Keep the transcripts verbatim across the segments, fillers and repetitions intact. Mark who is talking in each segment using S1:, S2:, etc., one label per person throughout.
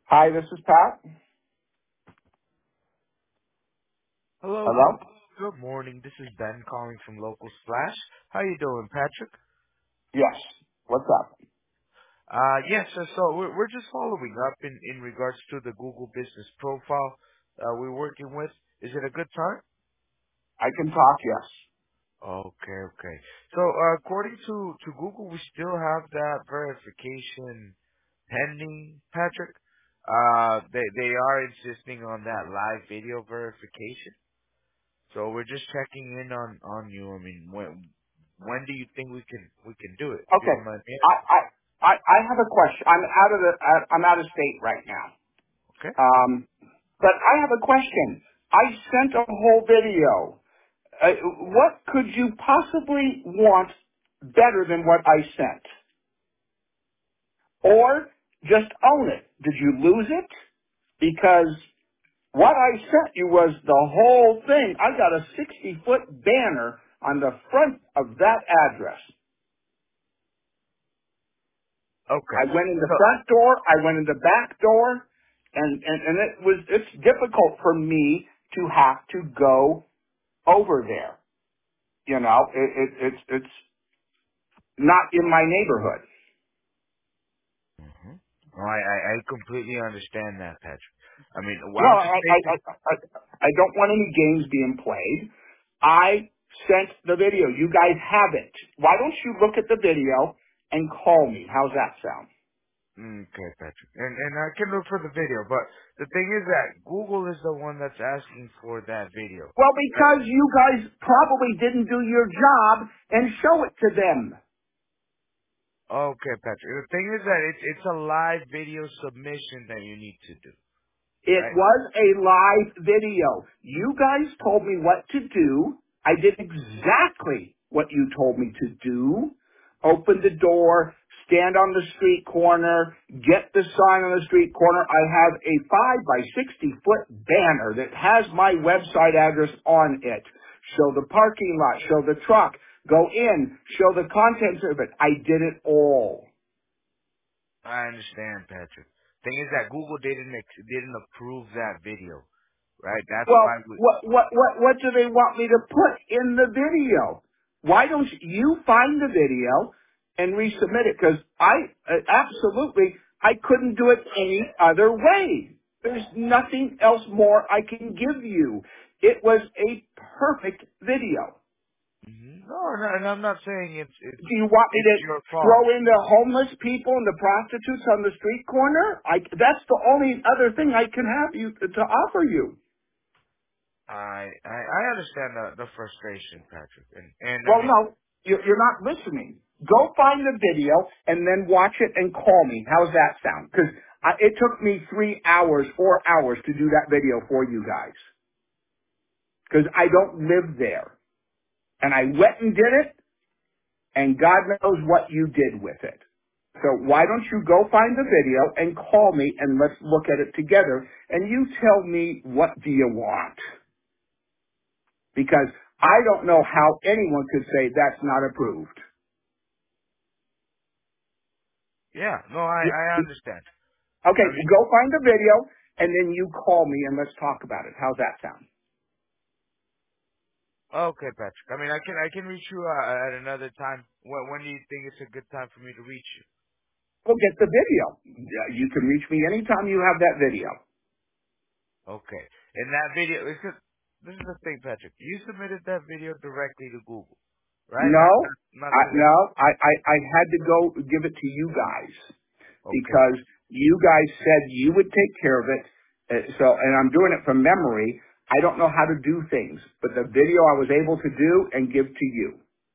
S1: Hi, this is Pat.
S2: Hello, good
S1: Hello?
S2: good morning. This is Ben calling from Local Slash. How you doing, Patrick?
S1: Yes. What's up?
S2: Uh, yes, so, so we're, we're just following up in, in regards to the Google Business Profile uh, we're working with. Is it a good time?
S1: I can talk, yes.
S2: Okay, okay. So uh, according to, to Google, we still have that verification pending, Patrick. Uh, they they are insisting on that live video verification. So we're just checking in on on you. I mean, when when do you think we can we can do it? If you
S1: Okay.
S2: don't mind me
S1: I,
S2: asking.
S1: I, I, I have a question. I'm out of the, I- I'm out of state right now.
S2: Okay.
S1: Um, but I have a question. I sent a whole video. Uh, what could you possibly want better than what I sent? Or just own it. Did you lose it? Because what I sent you was the whole thing. I got a sixty foot banner on the front of that address.
S2: Okay.
S1: I went in the
S2: So
S1: front door, I went in the back door, and, and, and it was, it's difficult for me to have to go over there. You know, it, it, it's, it's not in my neighborhood.
S2: hmm well, I, I I completely understand that, Patrick. I mean,
S1: No,
S2: why don't you
S1: I, I,
S2: take
S1: I,
S2: it?
S1: I, I don't want any games being played. I sent the video. You guys have it. Why don't you look at the video and call me? How's that sound?
S2: Mm, Okay, Patrick. And and I can look for the video, but the thing is that Google is the one that's asking for that video.
S1: Well,
S2: Right?
S1: because you guys probably didn't do your job and show it to them.
S2: Okay, Patrick. The thing is that it's it's a live video submission that you need to do,
S1: It
S2: right?
S1: was a live video. You guys told me what to do. I did exactly what you told me to do. Open the door, stand on the street corner, get the sign on the street corner. I have a five by sixty foot banner that has my website address on it. Show the parking lot, show the truck, go in, show the contents of it. I did it all.
S2: I understand, Patrick. Thing is that Google didn't ex- didn't approve that video, right? That's why
S1: Well,
S2: we.
S1: what what what what do they want me to put in the video? Why don't you find the video and resubmit it? Because I uh, absolutely I couldn't do it any other way. There's nothing else more I can give you. It was a perfect video.
S2: Mhm. No, no, and I'm not saying it's it's
S1: Do you want me
S2: it's
S1: to
S2: your fault.
S1: throw in the homeless people and the prostitutes on the street corner? I that's the only other thing I can have you to offer you.
S2: I I, I understand the the frustration, Patrick, and and I
S1: Well,
S2: mean,
S1: no, you're, you're not listening. Go find the video and then watch it and call me. How's that sound? Because it took me three hours, four hours to do that video for you guys. Because I don't live there. And I went and did it, and God knows what you did with it. So why don't you go find the video and call me and let's look at it together and you tell me what do you want? Because I don't know how anyone could say that's not approved.
S2: yeah, no, I I understand.
S1: Okay,
S2: I mean,
S1: go find the video, and then you call me and let's talk about it. How's that sound?
S2: okay, Patrick. I mean, I can I can reach you uh, at another time. When when do you think it's a good time for me to reach you?
S1: Well, get the video. Yeah, you can reach me anytime you have that video.
S2: Okay, in that video, it's just, this is the thing, Patrick. You submitted that video directly to Google, right? Not
S1: No,
S2: not not
S1: I,
S2: to us.
S1: no, I, I, I had to go give it to you guys
S2: Okay,
S1: because you guys said you would take care of it. Uh, so, and I'm doing it from memory. I don't know how to do things, but the video I was able to do and give to you.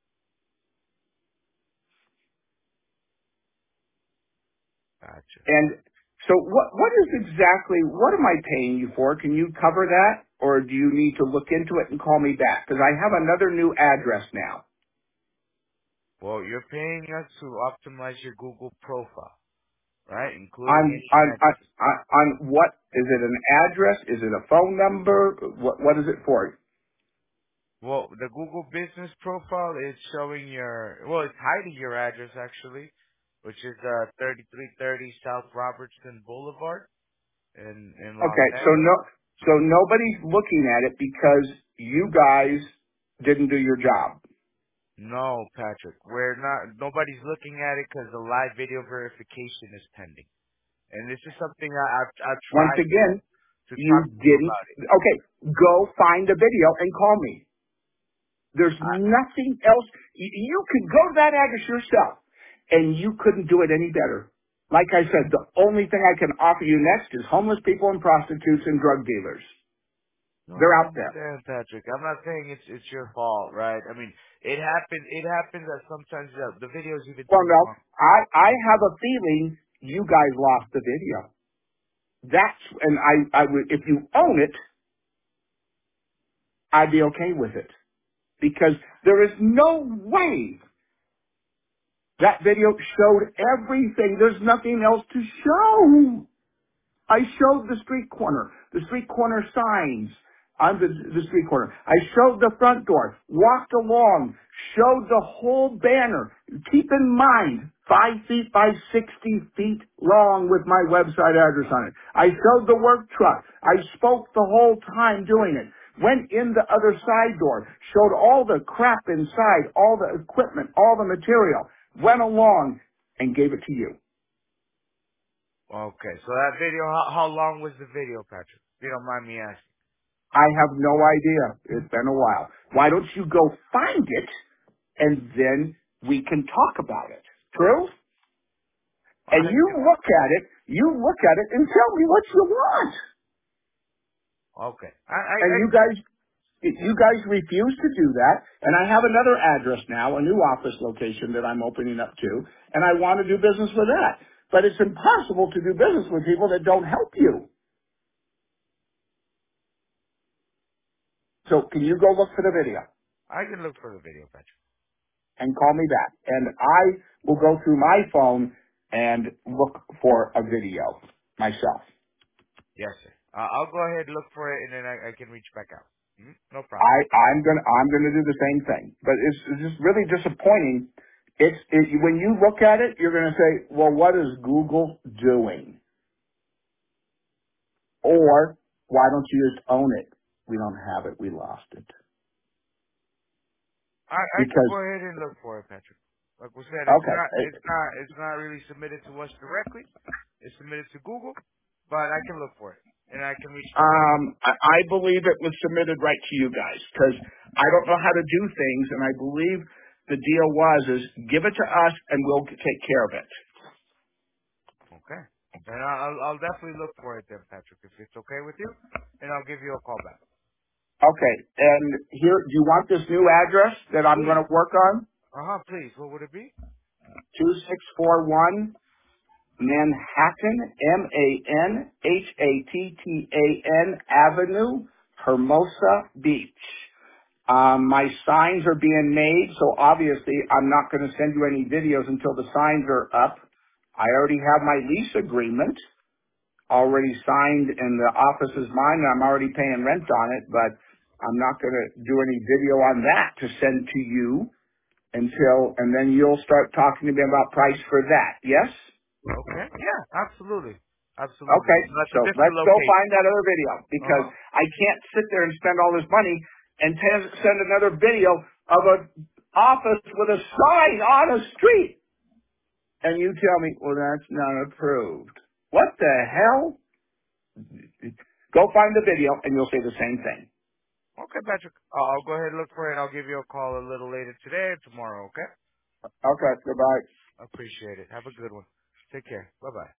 S2: gotcha.
S1: And so what, what is exactly, what am I paying you for? Can you cover that? Or do you need to look into it and call me back? Because I have another new address now.
S2: Well, you're paying us to optimize your Google profile, right? Including
S1: On,
S2: any
S1: on, on,
S2: address.
S1: on on what? Is it an address? Is it a phone number? What, what is it for?
S2: Well, the Google business profile is showing your, well, it's hiding your address actually, which is uh thirty-three thirty South Robertson Boulevard. in in Los
S1: Okay, so
S2: Angeles.
S1: no, so nobody's looking at it because you guys didn't do your job.
S2: No, Patrick, we're not. Nobody's looking at it because the live video verification is pending, and this is something I, I've I've
S1: Once
S2: tried to
S1: again,
S2: to
S1: you
S2: talk to you
S1: didn't.
S2: about it.
S1: Okay, go find the video and call me. There's
S2: I,
S1: nothing else. You, you could go to that address yourself, and you couldn't do it any better. Like I said, the only thing I can offer you next is homeless people and prostitutes and drug dealers.
S2: no,
S1: They're
S2: I
S1: out there.
S2: understand, Patrick. I'm not saying it's it's your fault, right? I mean, it happens. It happens that sometimes the, the video is even
S1: Well,
S2: too
S1: no,
S2: long.
S1: I, I have a feeling you guys lost the video. That's, and I, I would, if you own it, I'd be okay with it. Because there is no way that video showed everything. There's nothing else to show. I showed the street corner, the street corner signs on the, the street corner. I showed the front door, walked along, showed the whole banner. Keep in mind, five feet by sixty feet long with my website address on it. I showed the work truck. I spoke the whole time doing it. Went in the other side door, showed all the crap inside, all the equipment, all the material. Went along and gave it to you.
S2: Okay, so that video, how, how long was the video, Patrick? If you don't mind me asking.
S1: I have no idea. It's been a while. Why don't you go find it and then we can talk about it? True? And
S2: I
S1: you
S2: can.
S1: look at it, you look at it and tell me what you want.
S2: Okay, I I,
S1: And
S2: I
S1: you guys, you guys refuse to do that. And I have another address now, a new office location that I'm opening up to, and I want to do business with that. But it's impossible to do business with people that don't help you. So can you go look for the video?
S2: I can look for the video, Patrick.
S1: And call me back. And I will go through my phone and look for a video myself.
S2: Yes, sir. Uh, I'll go ahead and look for it, and then I, I can reach back out. Mhm. No problem.
S1: I, I'm gonna, I'm gonna do the same thing. But it's, it's just really disappointing. It's, it, when you look at it, you're gonna say, well, what is Google doing? Or, why don't you just own it? We don't have it, we lost it.
S2: I, I can
S1: Because,
S2: go ahead and look for it, Patrick. Like we said, it's
S1: okay,
S2: not
S1: eh,
S2: it's not it's not really submitted to us directly. It's submitted to Google, but I can look for it, and I can reach back out.
S1: um, I, I believe it was submitted right to you guys, because I don't know how to do things, and I believe the deal was is give it to us and we'll take care of it.
S2: Okay. And I'll I'll I'll definitely look for it then, Patrick, if it's okay with you, and I'll give you a call back.
S1: Okay, and here, do you want this new address that I'm going
S2: Please.
S1: to work on?
S2: Uh huh. Please. What would it be?
S1: two six four one Manhattan, M A N H A T T A N Avenue, Hermosa Beach. Um, my signs are being made, so obviously I'm not going to send you any videos until the signs are up. I already have my lease agreement already signed and the office is mine and I'm already paying rent on it, but I'm not going to do any video on that to send to you until, and then you'll start talking to me about price for that. Yes?
S2: Okay. Yeah. Absolutely. Absolutely.
S1: Okay,
S2: So that's a
S1: so
S2: different
S1: let's go
S2: location.
S1: find that other video
S2: Uh
S1: because
S2: huh.
S1: I can't sit there and spend all this money and te- send another video of an office with a sign on a street and you tell me, well, that's not approved. What the hell? Go find the video and you'll say the same thing.
S2: Okay, Patrick. Uh, I'll go ahead and look for it. I'll give you a call a little later today or tomorrow. Okay.
S1: Okay, goodbye.
S2: Appreciate it. Have a good one. Take care. Bye bye.